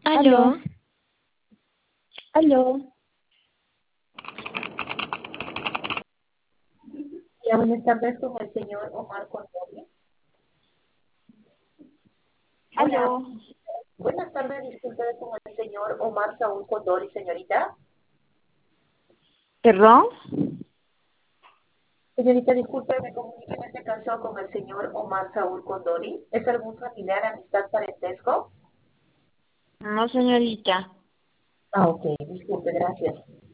Aló, Aló, aló. ya buenas tardes con el señor Omar Condori. Aló. Buenas, buenas tardes, disculpe con el señor Omar Saúl Condori, señorita. ¿Perdón? Señorita, disculpe, me comunico en este caso con el señor Omar Saúl Condori. ¿Es algún familiar, amistad, parentesco? No, señorita. Ah, ok, disculpe, gracias.